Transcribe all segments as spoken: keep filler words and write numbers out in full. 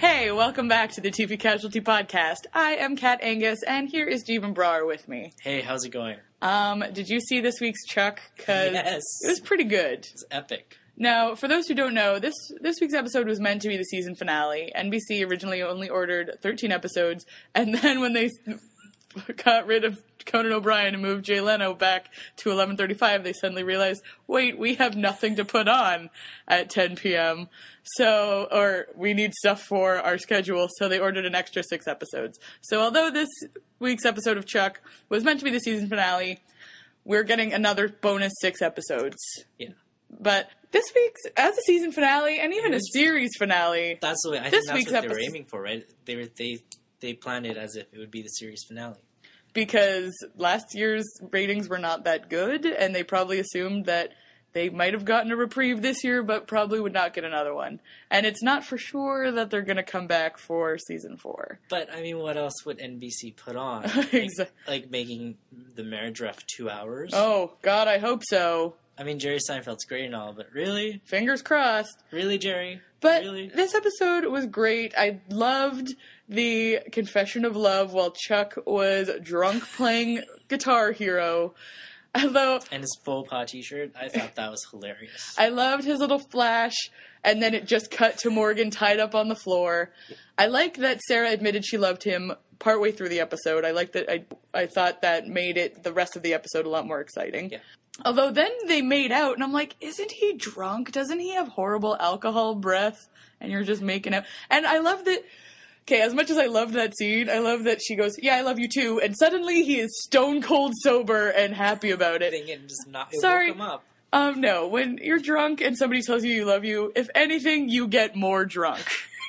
Hey, welcome back to the T V Casualty Podcast. I am Kat Angus, and here is Jeevan Brar with me. Hey, how's it going? Um, did you see this week's Chuck? Cause yes. It was pretty good. It's epic. Now, for those who don't know, this this week's episode was meant to be the season finale. N B C originally only ordered thirteen episodes, and then when they got rid of Conan O'Brien and moved Jay Leno back to eleven thirty-five, they suddenly realized, wait, we have nothing to put on at ten p.m., so, or we need stuff for our schedule, so they ordered an extra six episodes. So although this week's episode of Chuck was meant to be the season finale, we're getting another bonus six episodes. Yeah. But this week's, as a season finale, and even a series finale, that's the way, I this think that's week's what they were episode- aiming for, right? They were they they planned it as if it would be the series finale. because last year's ratings were not that good, and they probably assumed that they might have gotten a reprieve this year, but probably would not get another one. And it's not for sure that they're going to come back for season four. But, I mean, what else would N B C put on? Exactly. Like, like making the marriage ref two hours? Oh, God, I hope so. I mean, Jerry Seinfeld's great and all, but really? Fingers crossed. Really, Jerry? But really? This episode was great. I loved the confession of love while Chuck was drunk playing Guitar Hero. Although, and his faux pas t-shirt, I thought that was hilarious. I loved his little flash, and then it just cut to Morgan tied up on the floor. I like that Sarah admitted she loved him partway through the episode. I like that. I I thought that made it the rest of the episode a lot more exciting. Yeah. Although then they made out, and I'm like, isn't he drunk? Doesn't he have horrible alcohol breath? And you're just making out. And I love that. Okay, as much as I loved that scene, I love that she goes, yeah, I love you too. And suddenly he is stone cold sober and happy about it. And just not, it Sorry. woke him up. Um, no, when you're drunk and somebody tells you you love you, if anything, you get more drunk.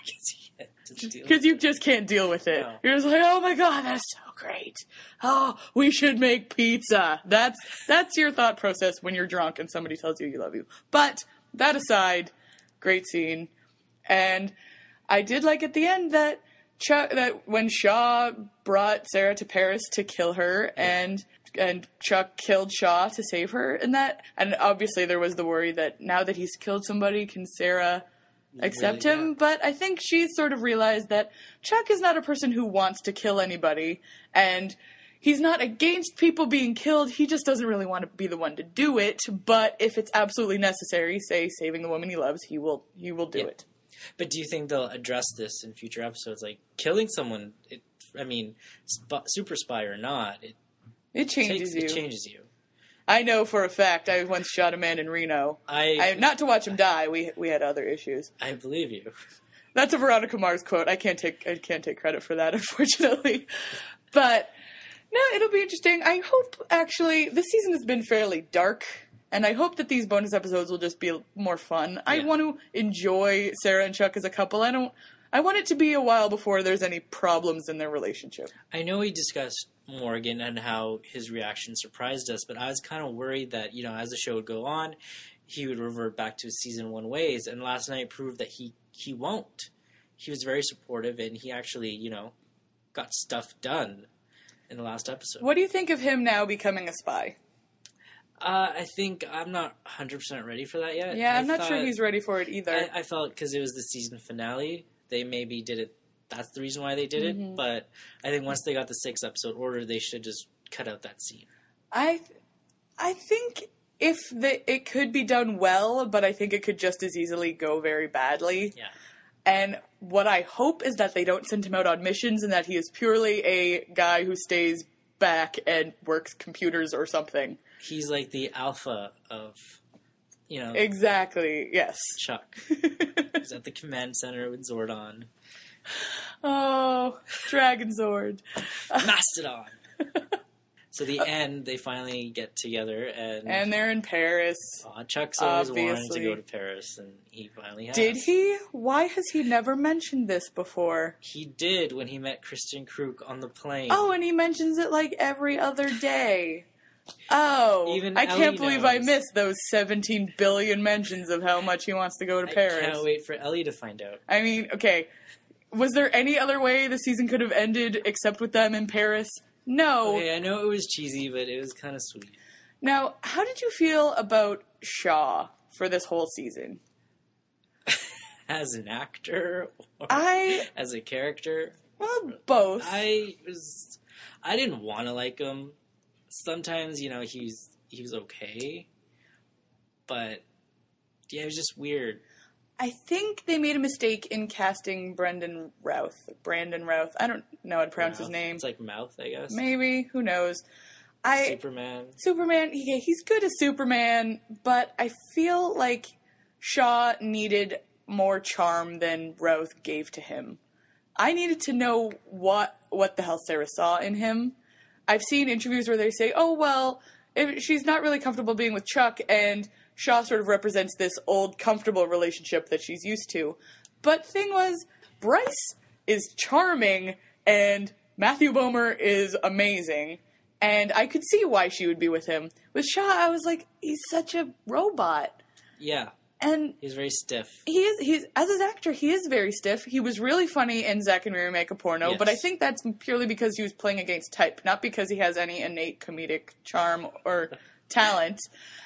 Because you just can't deal with it. No. You're just like, oh my god, that's so great. Oh, we should make pizza. That's that's your thought process when you're drunk and somebody tells you you love you. But, that aside, great scene. And I did like at the end that Chuck, that when Shaw brought Sarah to Paris to kill her, and and Chuck killed Shaw to save her, and that, and obviously there was the worry that now that he's killed somebody, can Sarah accept really, him? Yeah. But I think she's sort of realized that Chuck is not a person who wants to kill anybody, and he's not against people being killed, he just doesn't really want to be the one to do it, but if it's absolutely necessary, say saving the woman he loves, he will he will do yeah. it. But do you think they'll address this in future episodes? Like, killing someone, it, I mean, sp- super spy or not, it, it changes takes, you. It changes you. I know for a fact I once shot a man in Reno. I, I Not to watch him die, we we had other issues. I believe you. That's a Veronica Mars quote. I can't take I can't take credit for that, unfortunately. But, no, it'll be interesting. I hope, actually, this season has been fairly dark. And I hope that these bonus episodes will just be more fun. Yeah. I want to enjoy Sarah and Chuck as a couple. I don't. I want it to be a while before there's any problems in their relationship. I know we discussed Morgan and how his reaction surprised us, but I was kind of worried that, you know, as the show would go on, he would revert back to his season one ways. And last night proved that he, he won't. He was very supportive, and he actually, you know, got stuff done in the last episode. What do you think of him now becoming a spy? Uh, I think I'm not one hundred percent ready for that yet. Yeah, I I'm not thought, sure he's ready for it either. I, I felt because it was the season finale, they maybe did it. That's the reason why they did mm-hmm. it. But I think once they got the six episode order, they should just cut out that scene. I, I think if the, it could be done well, but I think it could just as easily go very badly. Yeah. And what I hope is that they don't send him out on missions, and that he is purely a guy who stays back and works computers or something. He's like the alpha of, you know... Exactly, yes. Chuck. He's at the command center with Zordon. Oh, Dragon Zord. Mastodon! So the end, they finally get together, and... And they're in Paris. Aw, Chuck's always obviously. wanted to go to Paris, and he finally has. Did he? Why has he never mentioned this before? He did when he met Christian Kruk on the plane. Oh, and he mentions it like every other day. Oh, Even I Ellie can't believe knows. I missed those seventeen billion mentions of how much he wants to go to Paris. I can't wait for Ellie to find out. I mean, okay, was there any other way the season could have ended except with them in Paris? No. Okay, I know it was cheesy, but it was kind of sweet. Now, how did you feel about Shaw for this whole season? as an actor or I as a character. Well, both. I was, I didn't want to like him. Sometimes, you know, he's he was okay, but yeah, it was just weird. I think they made a mistake in casting Brendan Routh. Brandon Routh. I don't know how to pronounce Mouth. his name. It's like Mouth, I guess. Maybe. Who knows? I Superman. Superman. He, he's good as Superman, but I feel like Shaw needed more charm than Routh gave to him. I needed to know what what the hell Sarah saw in him. I've seen interviews where they say, oh, well, if she's not really comfortable being with Chuck, and Shaw sort of represents this old, comfortable relationship that she's used to. But thing was, Bryce is charming, and Matthew Bomer is amazing, and I could see why she would be with him. With Shaw, I was like, he's such a robot. Yeah. And he's very stiff. He is. He's as an actor, he is very stiff. He was really funny in Zack and Miri Make a Porno, yes. but I think that's purely because he was playing against type, not because he has any innate comedic charm or talent.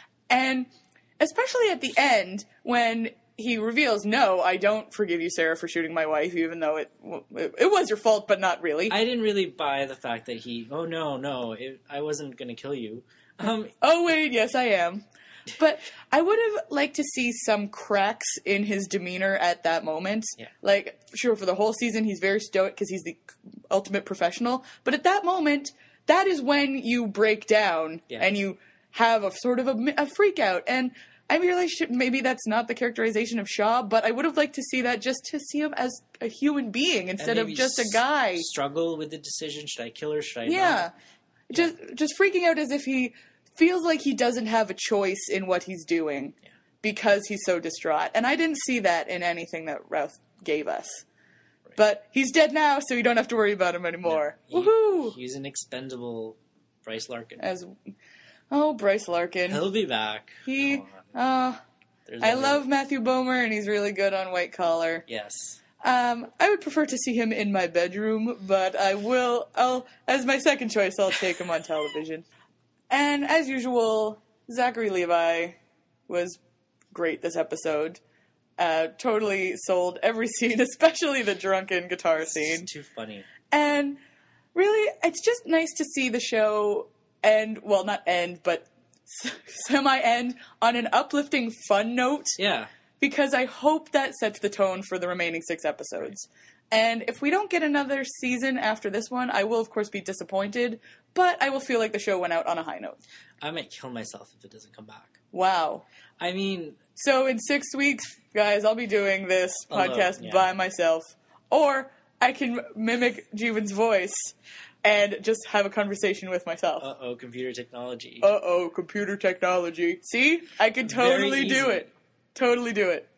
And especially at the end, when he reveals, "No, I don't forgive you, Sarah, for shooting my wife, even though it it, it was your fault, but not really." I didn't really buy the fact that he. Oh no, no, it, I wasn't going to kill you. Um, oh wait, yes, I am. But I would have liked to see some cracks in his demeanor at that moment. Yeah. Like, sure, for the whole season, he's very stoic because he's the ultimate professional. But at that moment, that is when you break down yeah. and you have a sort of a, a freak out. And I realize maybe that's not the characterization of Shaw, but I would have liked to see that just to see him as a human being instead of just a guy. Struggle with the decision. Should I kill her? Should I yeah. not? Just, yeah. Just freaking out as if he feels like he doesn't have a choice in what he's doing yeah. because he's so distraught. And I didn't see that in anything that Routh gave us. Right. But he's dead now, so you don't have to worry about him anymore. No, he, Woohoo! He's an expendable Bryce Larkin. As Oh, Bryce Larkin. He'll be back. He, uh, I love Matthew Bomer, and he's really good on White Collar. Yes. Um, I would prefer to see him in my bedroom, but I will, I'll, as my second choice, I'll take him on television. And as usual, Zachary Levi was great this episode. Uh, totally sold every scene, especially the drunken guitar scene. It's too funny. And really, it's just nice to see the show end, well, not end, but semi-end on an uplifting, fun note. Yeah. Because I hope that sets the tone for the remaining six episodes. And if we don't get another season after this one, I will, of course, be disappointed, but I will feel like the show went out on a high note. I might kill myself if it doesn't come back. Wow. I mean... So in six weeks, guys, I'll be doing this alone, podcast yeah. by myself. Or I can mimic Jeevan's voice and just have a conversation with myself. Uh-oh, computer technology. Uh-oh, computer technology. See? I could totally do it. Totally do it.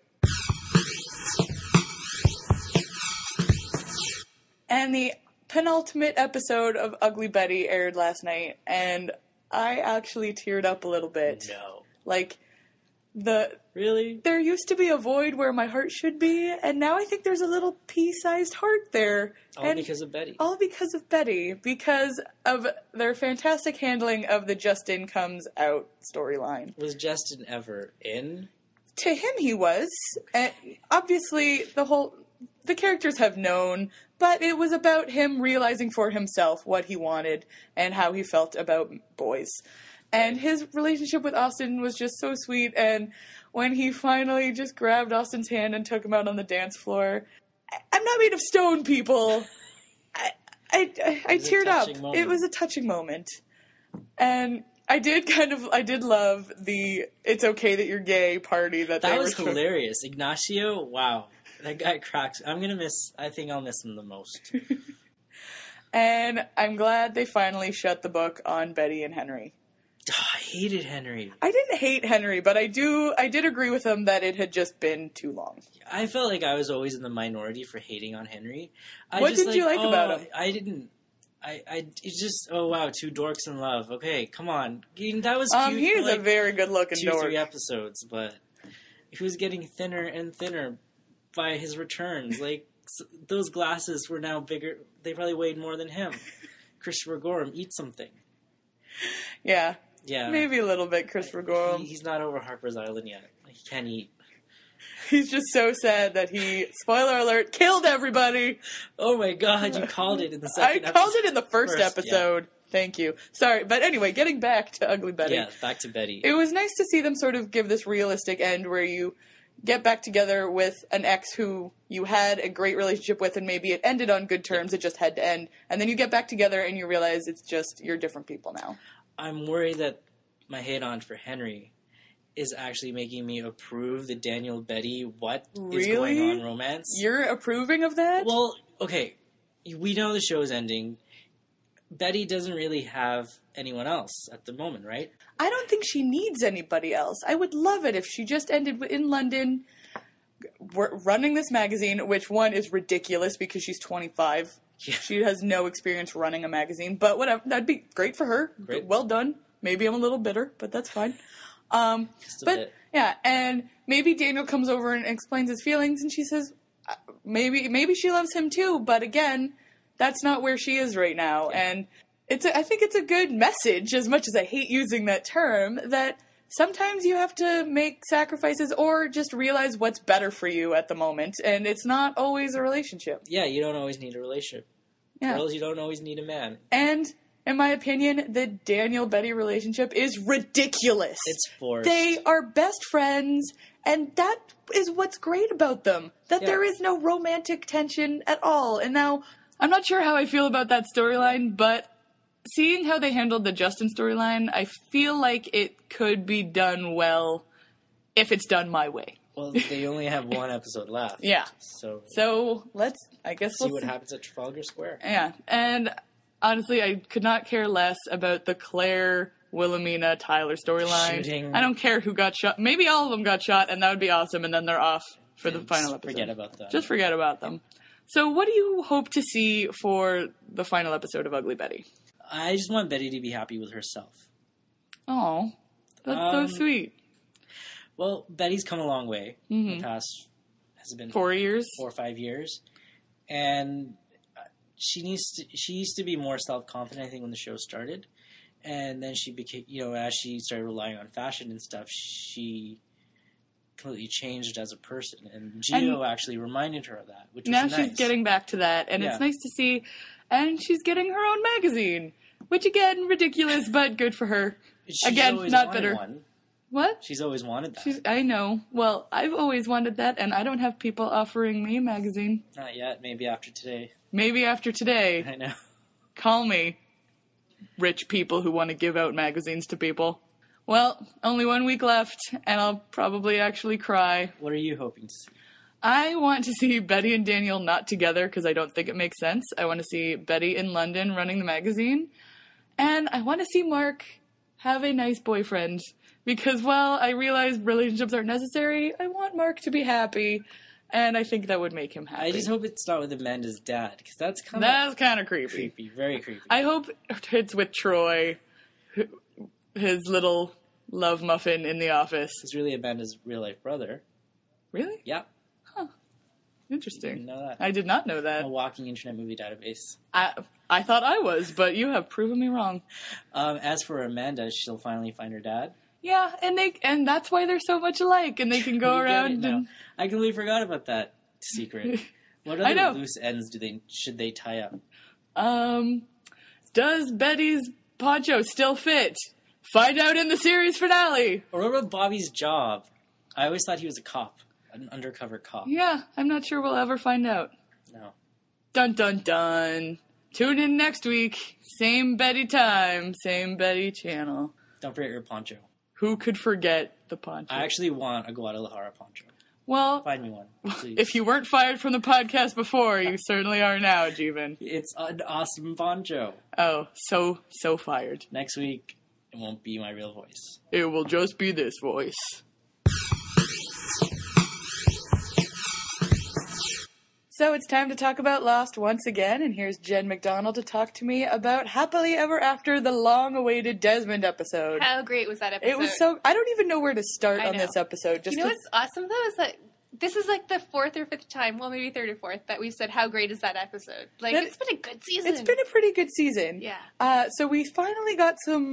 And the penultimate episode of Ugly Betty aired last night, and I actually teared up a little bit. No. Like, the... Really? There used to be a void where my heart should be, and now I think there's a little pea-sized heart there. All and because of Betty. All because of Betty. Because of their fantastic handling of the Justin Comes Out storyline. Was Justin ever in? To him, he was. And obviously, the whole... The characters have known, but it was about him realizing for himself what he wanted and how he felt about boys. And his relationship with Austin was just so sweet, and when he finally just grabbed Austin's hand and took him out on the dance floor, I, I'm not made of stone, people. I I, I, I teared up. Moment. It was a touching moment. And I did kind of, I did love the "it's okay that you're gay" party that, that they was were hilarious. Ignacio, wow. That guy cracks. I'm going to miss, I think I'll miss him the most. And I'm glad they finally shut the book on Betty and Henry. Oh, I hated Henry. I didn't hate Henry, but I do, I did agree with him that it had just been too long. I felt like I was always in the minority for hating on Henry. I what just, did like, you like oh, about him? I didn't. I, I, it's just, oh wow, two dorks in love. Okay, come on. That was Um, cute he is for, like, a very good looking two, dork. three episodes, but he was getting thinner and thinner by his returns. Like, those glasses were now bigger. They probably weighed more than him. Christopher Gorham, eat something. Yeah. Yeah. Maybe a little bit, Christopher Gorham. He, he's not over Harper's Island yet. He can't eat. He's just so sad that he, spoiler alert, killed everybody. Oh my god, you called it in the second I episode. called it in the first, first episode. Yeah. Thank you. Sorry, but anyway, getting back to Ugly Betty. Yeah, back to Betty. It was nice to see them sort of give this realistic end where you get back together with an ex who you had a great relationship with and maybe it ended on good terms, yeah. It just had to end. And then you get back together and you realize it's just, you're different people now. I'm worried that my hate-on for Henry is actually making me approve the Daniel Betty what really? is going on romance. You're approving of that? Well, okay, we know the show is ending. Betty doesn't really have anyone else at the moment, right? I don't think she needs anybody else. I would love it if she just ended in London running this magazine, which one is ridiculous because she's twenty-five. Yeah. She has no experience running a magazine, but whatever. That'd be great for her. Great. Well done. Maybe I'm a little bitter, but that's fine. Um, Just a but bit. Yeah, and maybe Daniel comes over and explains his feelings, and she says, maybe maybe she loves him too, but again, that's not where she is right now. Yeah. And it's a, I think it's a good message, as much as I hate using that term, that sometimes you have to make sacrifices or just realize what's better for you at the moment, and it's not always a relationship. Yeah, you don't always need a relationship. Yeah. Girls, you don't always need a man. And in my opinion, the Daniel-Betty relationship is ridiculous. It's forced. They are best friends, and that is what's great about them. That yeah. there is no romantic tension at all. And now, I'm not sure how I feel about that storyline, but seeing how they handled the Justin storyline, I feel like it could be done well if it's done my way. Well, they only have one episode left. Yeah. So, so let's, I guess see we'll what see. happens at Trafalgar Square. Yeah. And honestly, I could not care less about the Claire, Wilhelmina, Tyler storyline. Shooting. I don't care who got shot. Maybe all of them got shot, and that would be awesome, and then they're off for and the final episode. Forget about that. Just forget about them. So what do you hope to see for the final episode of Ugly Betty? I just want Betty to be happy with herself. Oh, that's um, so sweet. Well, Betty's come a long way mm-hmm. in the past, has it been four years? Four or five years. And she needs to, she used to be more self-confident, I think, when the show started. And then she became, you know, as she started relying on fashion and stuff, she completely changed as a person. And Gio and actually reminded her of that, which was now nice. Now she's getting back to that, and yeah. it's nice to see. And she's getting her own magazine, which, again, ridiculous, but good for her. She's again, not bitter. One. What? She's always wanted that. She's, I know. Well, I've always wanted that, and I don't have people offering me a magazine. Not yet. Maybe after today. Maybe after today. I know. Call me, rich people who want to give out magazines to people. Well, only one week left, and I'll probably actually cry. What are you hoping to see? I want to see Betty and Daniel not together, because I don't think it makes sense. I want to see Betty in London running the magazine. And I want to see Mark have a nice boyfriend. Because while I realize relationships aren't necessary, I want Mark to be happy. And I think that would make him happy. I just hope it's not with Amanda's dad, because that's kind of That's kind of creepy. Creepy, very creepy. I hope it's with Troy, his little love muffin in the office. He's really Amanda's real-life brother. Really? Yeah. Huh. Interesting. I didn't know that. I did not know that. I'm a walking Internet movie database. I I thought I was, but you have proven me wrong. Um, as for Amanda, she'll finally find her dad. Yeah, and they and that's why they're so much alike, and they can go around and... I completely forgot about that secret. What other I know. loose ends do they should they tie up? Um, does Betty's poncho still fit? Find out in the series finale. Or what about Bobby's job? I always thought he was a cop, an undercover cop. Yeah, I'm not sure we'll ever find out. No. Dun dun dun. Tune in next week. Same Betty time, same Betty channel. Don't forget your poncho. Who could forget the poncho? I actually want a Guadalajara poncho. Well, find me one, please. If you weren't fired from the podcast before, you certainly are now, Jeevan. It's an awesome poncho. Oh, so, so fired. Next week, it won't be my real voice. It will just be this voice. So it's time to talk about Lost once again, and here's Jen McDonald to talk to me about Happily Ever After, the long-awaited Desmond episode. How great was that episode? It was so... I don't even know where to start I on know. this episode. Just you know to... what's awesome, though, is that this is like the fourth or fifth time, well, maybe third or fourth, that we've said, how great is that episode? Like, that, it's been a good season. It's been a pretty good season. Yeah. Uh, so we finally got some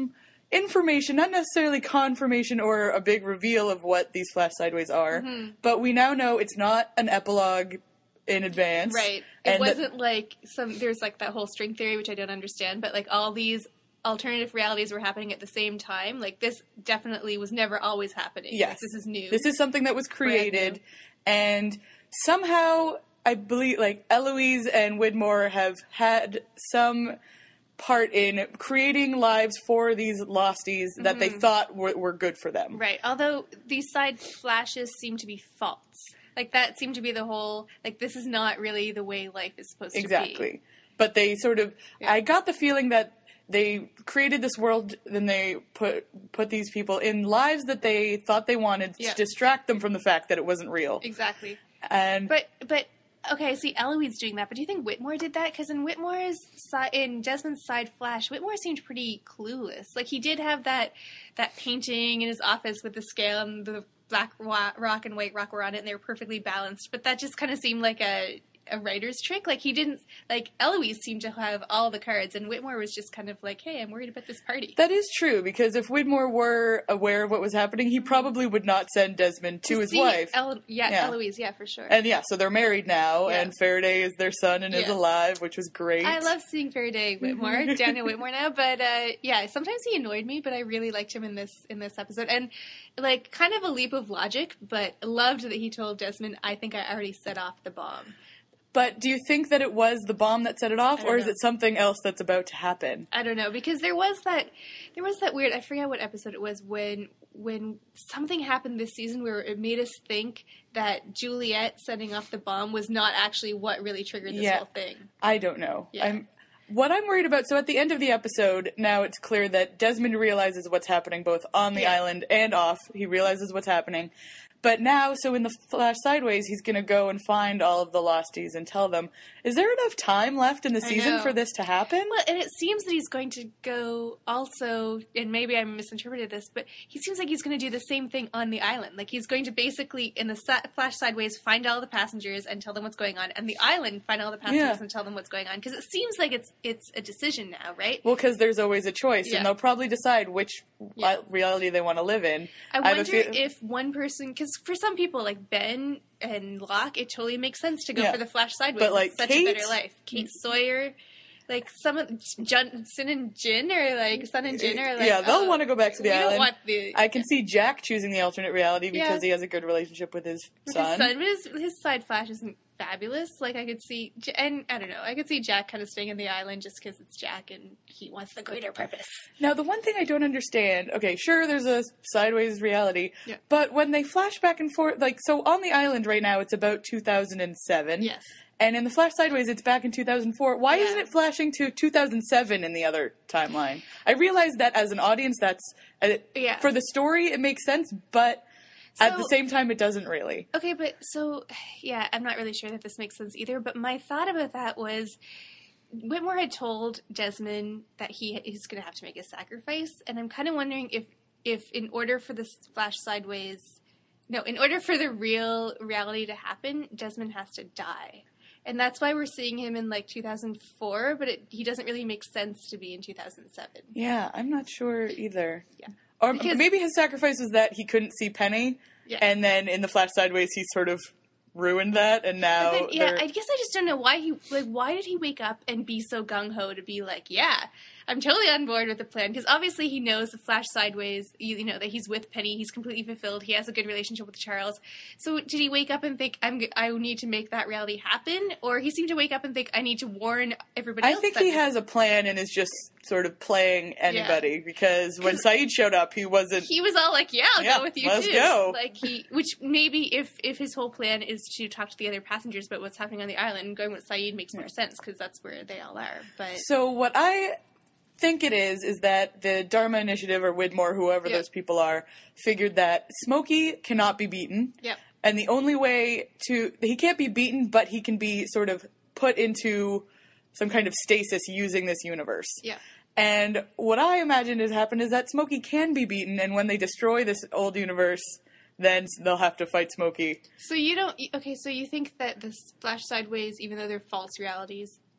information, not necessarily confirmation or a big reveal of what these Flash Sideways are, mm-hmm. but we now know it's not an epilogue in advance. Right. It wasn't that, like some, there's like that whole string theory, which I don't understand, but like all these alternative realities were happening at the same time. Like this definitely was never always happening. Yes. Like, this is new. This is something that was created, and somehow I believe like Eloise and Widmore have had some part in creating lives for these losties that mm-hmm. they thought were, were good for them. Right. Although these side flashes seem to be false. Like, that seemed to be the whole, like, this is not really the way life is supposed exactly. to be. Exactly. But they sort of, yeah. I got the feeling that they created this world, then they put put these people in lives that they thought they wanted yeah. to distract them from the fact that it wasn't real. Exactly. And But, but, okay, see, Eloise doing that, but do you think Widmore did that? Because in Widmore's side, in Desmond's side flash, Widmore seemed pretty clueless. Like, he did have that, that painting in his office with the scale and the black rock and white rock were on it, and they were perfectly balanced. But that just kind of seemed like a a writer's trick. Like, he didn't, like, Eloise seemed to have all the cards, and Widmore was just kind of like, hey, I'm worried about this party. That is true, because if Widmore were aware of what was happening, he probably would not send Desmond to, to his wife. El- yeah, yeah, Eloise, yeah, for sure. And yeah, so they're married now, yeah. and Faraday is their son and yeah. is alive, which was great. I love seeing Faraday Widmore, Daniel Widmore now, but uh, yeah, sometimes he annoyed me, but I really liked him in this in this episode. And, like, kind of a leap of logic, but loved that he told Desmond, I think I already set off the bomb. But do you think that it was the bomb that set it off, or is know. it something else that's about to happen? I don't know, because there was that, there was that weird, I forget what episode it was, when when something happened this season where it made us think that Juliet setting off the bomb was not actually what really triggered this yeah, whole thing. I don't know. Yeah. I'm, what I'm worried about, so at the end of the episode, now it's clear that Desmond realizes what's happening both on the yeah. island and off. He realizes what's happening. But now, so in the Flash Sideways, he's going to go and find all of the Losties and tell them, is there enough time left in the season for this to happen? Well, and it seems that he's going to go also, and maybe I misinterpreted this, but he seems like he's going to do the same thing on the island. Like, he's going to basically, in the Flash Sideways, find all the passengers and tell them what's going on, and the island find all the passengers yeah. and tell them what's going on. Because it seems like it's it's a decision now, right? Well, because there's always a choice, yeah. and they'll probably decide which yeah. reality they want to live in. I, I wonder fe- if one person, because for some people, like Ben and Locke, it totally makes sense to go yeah. for the Flash Sideways. But, like, it's such Kate, a better life. Kate Sawyer, like some of Johnson and Jin, or like Sun and Jin, are like yeah, they'll oh, want to go back to the we island. Don't want the, I can see Jack choosing the alternate reality because yeah. he has a good relationship with his with son. His son, but his, his side Flash isn't fabulous. Like, I could see, and I don't know, I could see Jack kind of staying in the island just because it's Jack and he wants the greater purpose. Now, the one thing I don't understand, okay, sure, there's a sideways reality, yeah. but when they flash back and forth, like, so on the island right now, it's about two thousand seven. Yes. And in the Flash Sideways, it's back in two thousand four. Why yeah. isn't it flashing to two thousand seven in the other timeline? I realize that as an audience, that's, uh, yeah. for the story, it makes sense, but so, at the same time, it doesn't really. Okay, but so, yeah, I'm not really sure that this makes sense either, but my thought about that was, Widmore had told Desmond that he he's going to have to make a sacrifice, and I'm kind of wondering if, if in order for this Flash Sideways, no, in order for the real reality to happen, Desmond has to die. And that's why we're seeing him in, like, two thousand four, but it, he doesn't really make sense to be in two thousand seven. Yeah, I'm not sure either. Yeah. Or because, maybe his sacrifice was that he couldn't see Penny, yeah. and then in the Flash Sideways, he sort of ruined that, and now... Then, yeah, I guess I just don't know why he, like, why did he wake up and be so gung-ho to be like, yeah, I'm totally on board with the plan, because obviously he knows the Flash Sideways, you, you know, that he's with Penny, he's completely fulfilled, he has a good relationship with Charles. So did he wake up and think, I'm, I need to make that reality happen? Or he seemed to wake up and think, I need to warn everybody I else. I think that he this- has a plan and is just sort of playing anybody, yeah. because when Saeed showed up, he wasn't... He was all like, yeah, I'll yeah, go with you let's too. go. Like he, which maybe if, if his whole plan is to talk to the other passengers about what's happening on the island, going with Saeed makes more sense, because that's where they all are. But So what I think it is, is that the Dharma Initiative, or Widmore, whoever yep. those people are, figured that Smokey cannot be beaten. Yep. And the only way to... He can't be beaten, but he can be sort of put into some kind of stasis using this universe. Yeah. And what I imagined has happened is that Smokey can be beaten, and when they destroy this old universe, then they'll have to fight Smokey. So you don't... Okay, so you think that the Flash Sideways, even though they're false realities,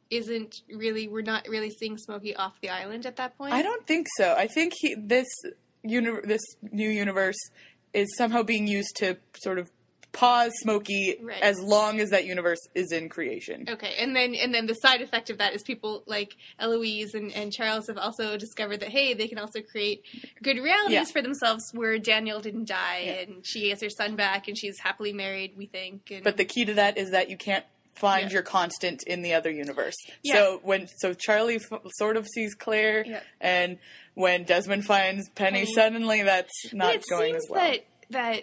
isn't really, we're not really seeing Smokey off the island at that point? I don't think so. I think he this uni- this new universe is somehow being used to sort of pause Smokey right. as long as that universe is in creation. Okay, and then and then the side effect of that is people like Eloise and, and Charles have also discovered that, hey, they can also create good realities yeah. for themselves where Daniel didn't die yeah. and she has her son back and she's happily married, we think. And... But the key to that is that you can't find yeah. your constant in the other universe. Yeah. So when so Charlie f- sort of sees Claire, yeah. and when Desmond finds Penny, Penny. suddenly that's not it going seems as well. That, that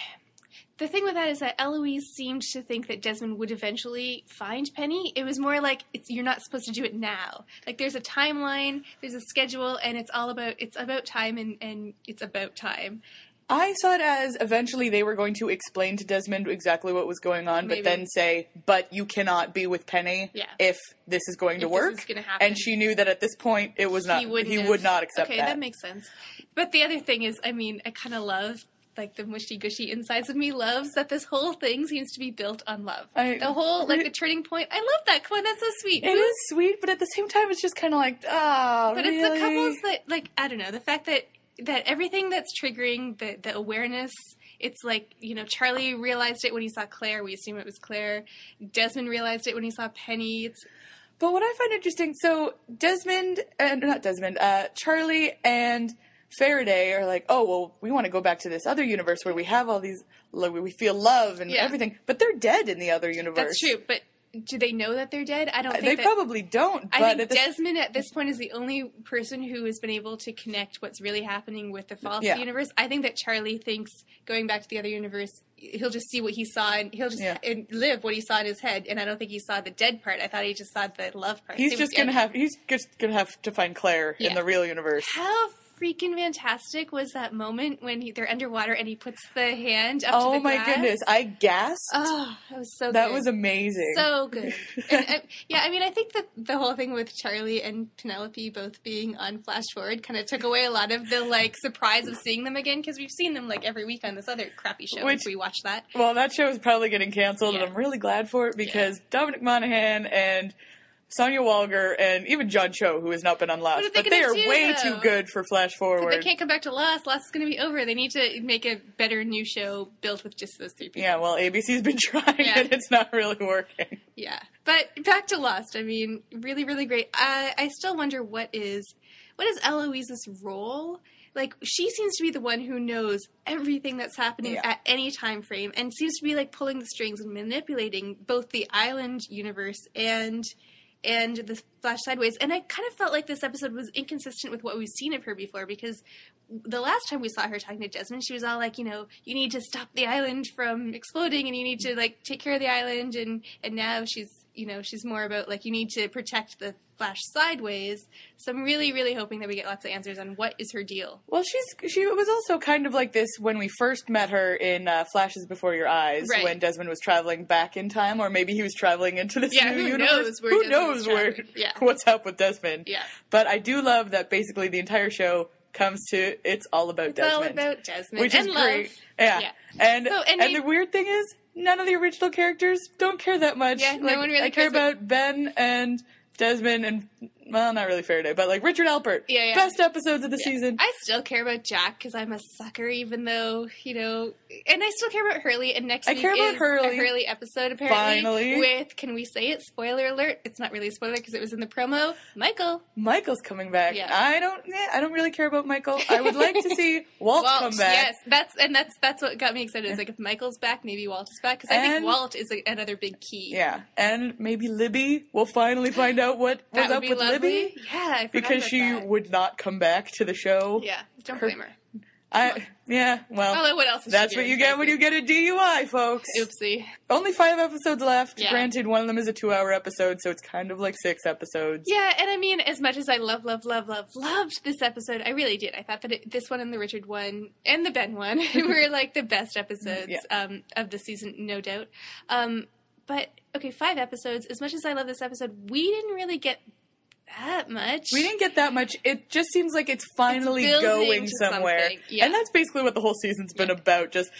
the thing with that is that Eloise seemed to think that Desmond would eventually find Penny. It was more like, it's, you're not supposed to do it now. Like, there's a timeline, there's a schedule, and it's all about, it's about time, and, and it's about time. I saw it as eventually they were going to explain to Desmond exactly what was going on, Maybe. but then say, but you cannot be with Penny yeah. if this is going if to work. This is gonna happen. And she knew that at this point it was not, he, he would not accept okay, that. Okay, that makes sense. But the other thing is, I mean, I kind of love, like, the mushy-gushy insides of me loves that this whole thing seems to be built on love. I, the whole, like, the turning point. I love that. Come on, that's so sweet. It Ooh. is sweet, but at the same time, it's just kind of like, ah, oh, But really? it's the couples that, like, I don't know, the fact that that everything that's triggering the, the awareness, it's like, you know, Charlie realized it when he saw Claire. We assume it was Claire. Desmond realized it when he saw Penny. It's... But what I find interesting, so Desmond, uh, not Desmond, uh, Charlie and Faraday are like, oh, well, we want to go back to this other universe where we have all these, where we feel love and yeah. everything. But they're dead in the other universe. That's true, but do they know that they're dead? I don't think They that, probably don't. But I think at this, Desmond at this point is the only person who has been able to connect what's really happening with the false yeah. universe. I think that Charlie thinks going back to the other universe, he'll just see what he saw and he'll just yeah. and live what he saw in his head. And I don't think he saw the dead part. I thought he just saw the love part. He's so just gonna have he's just gonna have to find Claire yeah. in the real universe. How freaking fantastic was that moment when he, they're underwater and he puts the hand up oh to the my glass? goodness, I gasped. Oh, that was so that good. was amazing. So good. and, and, yeah, I mean, I think that the whole thing with Charlie and Penelope both being on Flash Forward kind of took away a lot of the, like, surprise of seeing them again, because we've seen them, like, every week on this other crappy show, Which, if we watch that. Well, that show is probably getting canceled, yeah. and I'm really glad for it, because yeah. Dominic Monaghan and Sonia Walger and even John Cho, who has not been on Lost, they but they are do, way though? too good for Flash Forward. They can't come back to Lost. Lost is going to be over. They need to make a better new show built with just those three people. Yeah, well, A B C's been trying, yeah. and it's not really working. Yeah, but back to Lost. I mean, really, really great. I, I still wonder what is what is Eloise's role. Like, she seems to be the one who knows everything that's happening yeah. at any time frame, and seems to be like pulling the strings and manipulating both the island universe and. and the Flash Sideways. And I kind of felt like this episode was inconsistent with what we've seen of her before, because the last time we saw her talking to Desmond, she was all like, you know, you need to stop the island from exploding, and you need to, like, take care of the island, and, and now she's, you know, she's more about, like, you need to protect the Flash Sideways. So I'm really, really hoping that we get lots of answers on what is her deal. Well, she's she was also kind of like this when we first met her in uh, Flashes Before Your Eyes, right. when Desmond was traveling back in time, or maybe he was traveling into this yeah, new who universe. Knows where who Desmond knows where yeah. what's up with Desmond? Yeah. But I do love that basically the entire show comes to it's all about it's Desmond. all about Desmond, which and is love. great. Yeah, yeah. and so, and, and they, the weird thing is, none of the original characters don't care that much. Yeah, like, no one really I care cares about- about Ben and Desmond and, well, not really Faraday, but like Richard Alpert. Yeah, yeah. Best episodes of the yeah. season. I still care about Jack because I'm a sucker, even though, you know, and I still care about Hurley. And next I week care about is Hurley. a Hurley episode, apparently. Finally. With, can we say it? Spoiler alert. It's not really a spoiler because it was in the promo. Michael. Michael's coming back. Yeah. I don't. Yeah, I don't really care about Michael. I would like to see Walt, Walt come back. Yes, that's and that's that's what got me excited. It's like if Michael's back, maybe Walt is back, because I think And- Walt is a, another big key. Yeah, and maybe Libby. We'll finally find out what That was would up be with lovely. Libby. Yeah, I forgot Because about she that. would not come back to the show. Yeah, don't Her- blame her. I yeah. Well, Although, what else? Is that's she what doing, you get when you get a D U I, folks. Oopsie. Only five episodes left. Yeah. Granted, one of them is a two-hour episode, so it's kind of like six episodes. Yeah, and I mean, as much as I love, love, love, love, loved this episode, I really did. I thought that it, this one and the Richard one and the Ben one were like the best episodes Yeah. um, of the season, no doubt. Um, but okay, five episodes. As much as I love this episode, we didn't really get that much. We didn't get that much. It just seems like it's finally It's building going to somewhere. something, yeah. And that's basically what the whole season's been Yeah. about. Just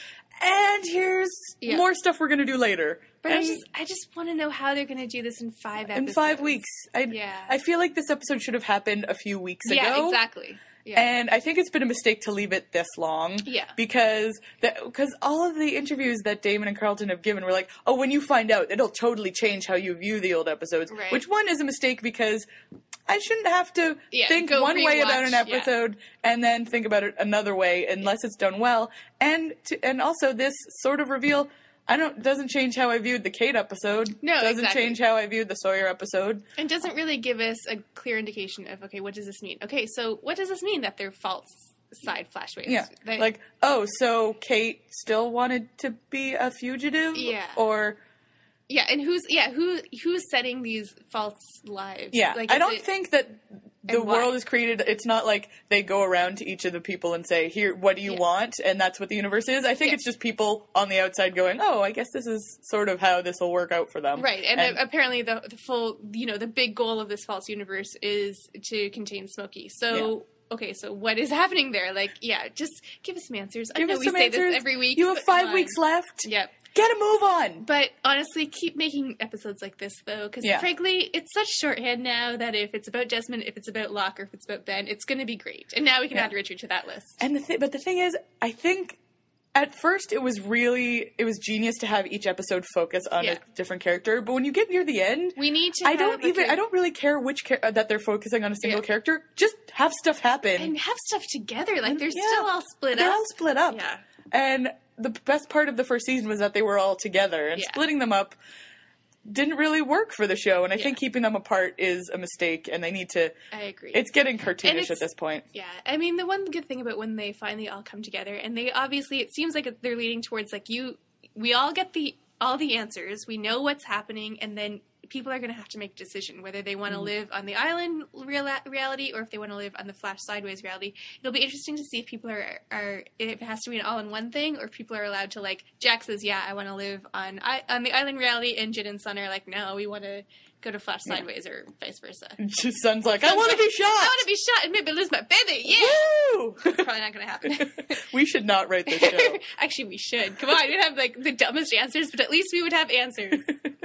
and here's yeah. more stuff we're going to do later. But and I just I just want to know how they're going to do this in five episodes. In five weeks. I, yeah. I feel like this episode should have happened a few weeks ago. Yeah, exactly. Yeah. And I think it's been a mistake to leave it this long. Yeah. Because because all of the interviews that Damon and Carlton have given were like, oh, when you find out, it'll totally change how you view the old episodes. Right. Which, one, is a mistake because I shouldn't have to yeah, think one rewatch, way about an episode yeah. and then think about it another way unless yeah. it's done well. And to, and also this sort of reveal... I don't doesn't change how I viewed the Kate episode. No, doesn't exactly. change how I viewed the Sawyer episode. And doesn't really give us a clear indication of, okay, what does this mean? Okay, so what does this mean that they're false side flashbacks? Yeah, that, like, oh, so Kate still wanted to be a fugitive? Yeah. Or... Yeah, and who's yeah who who's setting these false lives? Yeah, like, I don't it, think that the world is created. It's not like they go around to each of the people and say, "Here, what do you yeah. want?" And that's what the universe is. I think yeah. it's just people on the outside going, "Oh, I guess this is sort of how this will work out for them." Right, and, and apparently the the full you know the big goal of this false universe is to contain Smokey. So. Yeah. Okay, so what is happening there? Like, yeah, just give us some answers. Give I know us we some say answers. this every week. You have five weeks left. Yep. Get a move on. But honestly, keep making episodes like this, though, because yeah. frankly, it's such shorthand now that if it's about Jessamine, if it's about Locke, or if it's about Ben, it's going to be great. And now we can yeah. add Richard to that list. And the th- but the thing is, I think at first it was really it was genius to have each episode focus on yeah. a different character. But when you get near the end, we need to. I don't even. A, I don't really care which char- that they're focusing on a single yeah. character. Just have stuff happen and have stuff together. Like they're yeah. still all split they're up. They're all split up. Yeah. And the best part of the first season was that they were all together, and yeah. splitting them up didn't really work for the show. And I yeah. think keeping them apart is a mistake, and they need to. I agree. It's getting cartoonish it's, at this point. Yeah, I mean, the one good thing about when they finally all come together, and they obviously, it seems like they're leading towards like you. We all get the all the answers. We know what's happening, and then people are going to have to make a decision whether they want to mm. live on the island real- reality or if they want to live on the Flash Sideways reality. It'll be interesting to see if people are, are if it has to be an all-in-one thing or if people are allowed to, like, Jack says, yeah, I want to live on I, on the island reality, and Jin and Sun are like, no, we want to go to Flash Sideways yeah. or vice versa. Sun's like, I want to be shot! I want to be shot and maybe lose my baby! Yeah! Woo! That's probably not going to happen. We should not write this show. Actually, we should. Come on, we'd have, like, the dumbest answers, but at least we would have answers.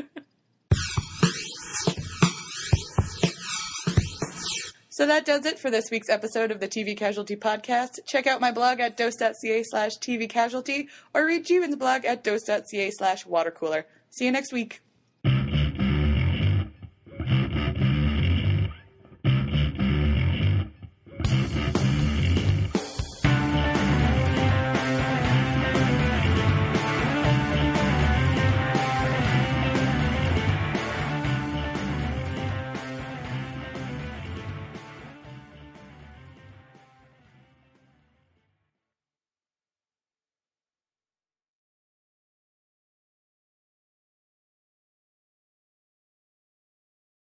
So that does it for this week's episode of the T V Casualty Podcast. Check out my blog at dose.ca slash TV Casualty or read Jeevan's blog at dose.ca slash watercooler. See you next week.